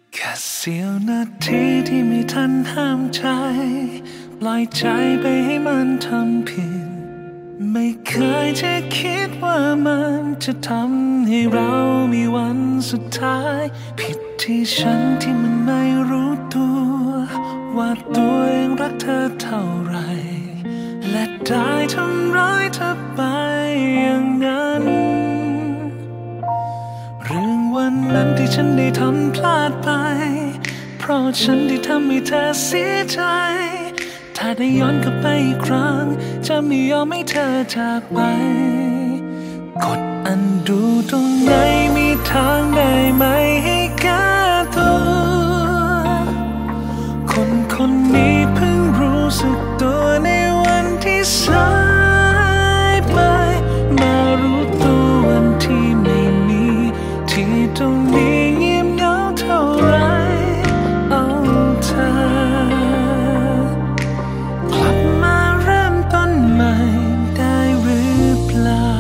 แค่เสี้ยวนาทีที่ไม่ทันห้ามใจปล่อยใจไปให้มันทำผิดไม่เคยจะคิดว่ามันจะทำให้เรามีวันสุดท้ายผิดที่ฉันที่มันไม่รู้ตัวว่าตัวเองรักเธอเท่าไรและได้ทำร้ายเธอไปอย่างนั้นเรื่องวันนั้นที่ฉันได้ทำพลาดไปเพราะฉันได้ทำให้เธอเสียใจถ้าได้ย้อนกลับไปอีกครั้งจะไม่ยอมให้เธอจากไปกดอันดูตรงไหนมีทางได้ไหมให้แก้ตัวคนนี้เพิ่งรู้สึกตัวในวันที่สายไปมารู้ตัววันที่ไม่มีที่ตรงนี้เงียบเหงาเท่าไรเอาเธอกลับมาเริ่มต้นใหม่ได้หรือเปล่า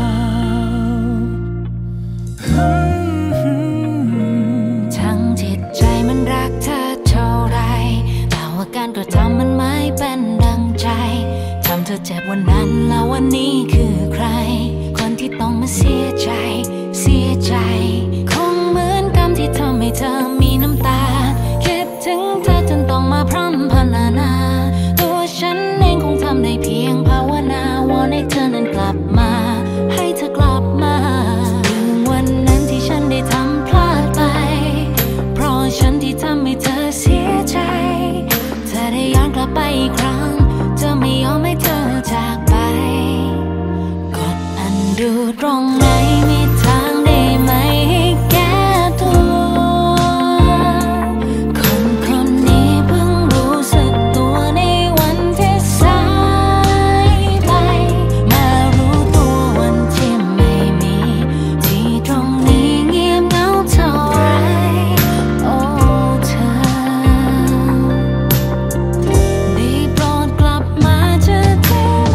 ทั้งจิตใจมันรักเธอเท่าไรแต่ว่าการกระทำมันไม่เป็นดังใจทำเธอเจ็บวันนั้นแล้ววันนี้คือใครคนที่ต้องมาเสียใจคงเหมือนกรรมที่ทำให้เธอมีน้ำตาคิดถึงเธอจนต้องมาพร่ำพรรณนาตัวฉันเองคงทำได้เพียงภาวนาวอนให้เธอนั้นกลับมาให้เธอกลับมาถึงวันนั้นที่ฉันได้ทำพลาดไปเพราะฉันที่ทำให้เธอเสียใจถ้าได้ย้อนกลับไปอีกครั้งจะไม่ยอมให้เธอจากไปกดอันดูตรงไหนมีทางได้ไหมให้แก้ตัวคนนี้เพิ่งรู้สึกตัวในวันที่สายไปมารู้ตัววันที่ไม่มีที่ตรงนี้เงียบเหงาเท่าไรโอ้เธอได้โปรดกลับมาจะได้ไหม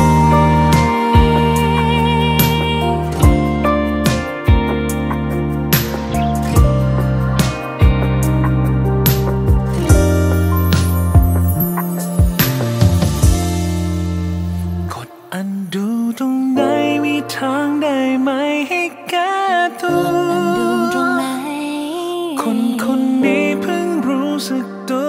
กดอันดูตรงไหนมีทางได้ไหมให้แก้ตัวดูตรงไหนคนนี้เพิ่งรู้สึกตัว